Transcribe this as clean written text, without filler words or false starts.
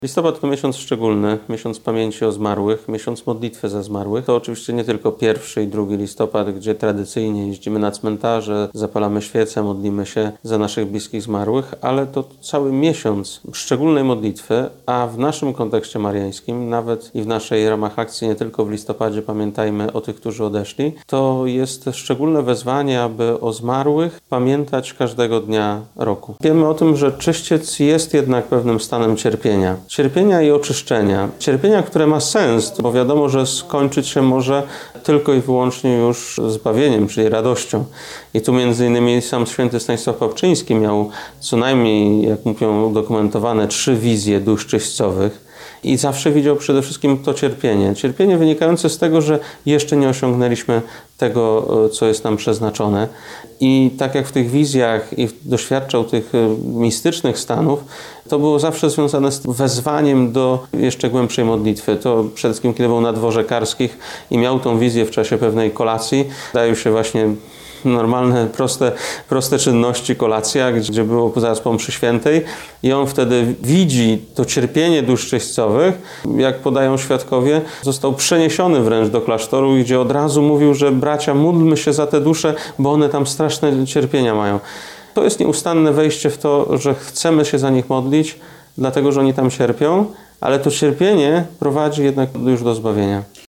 Listopad to miesiąc szczególny, miesiąc pamięci o zmarłych, miesiąc modlitwy za zmarłych. To oczywiście nie tylko 1 i 2 listopad, gdzie tradycyjnie jeździmy na cmentarze, zapalamy świece, modlimy się za naszych bliskich zmarłych, ale to cały miesiąc szczególnej modlitwy, a w naszym kontekście mariańskim, nawet i w naszej ramach akcji nie tylko w listopadzie pamiętajmy o tych, którzy odeszli, to jest szczególne wezwanie, aby o zmarłych pamiętać każdego dnia roku. Wiemy o tym, że czyściec jest jednak pewnym stanem cierpienia. Cierpienia i oczyszczenia. Cierpienia, które ma sens, bo wiadomo, że skończyć się może tylko i wyłącznie już zbawieniem, czyli radością. I tu między innymi sam święty Stanisław Papczyński miał co najmniej, jak mówią, udokumentowane 3 wizje dusz czyścowych. I zawsze widział przede wszystkim to cierpienie. Cierpienie wynikające z tego, że jeszcze nie osiągnęliśmy tego, co jest nam przeznaczone. I tak jak w tych wizjach i doświadczał tych mistycznych stanów, to było zawsze związane z wezwaniem do jeszcze głębszej modlitwy. To przede wszystkim, kiedy był na dworze Karskich i miał tą wizję w czasie pewnej kolacji, dają się właśnie normalne, proste czynności, kolacja, gdzie było zaraz po mszy świętej i on wtedy widzi to cierpienie dusz czyścowych, jak podają świadkowie, został przeniesiony wręcz do klasztoru, gdzie od razu mówił, że bracia, módlmy się za te dusze, bo one tam straszne cierpienia mają. To jest nieustanne wejście w to, że chcemy się za nich modlić, dlatego że oni tam cierpią, ale to cierpienie prowadzi jednak już do zbawienia.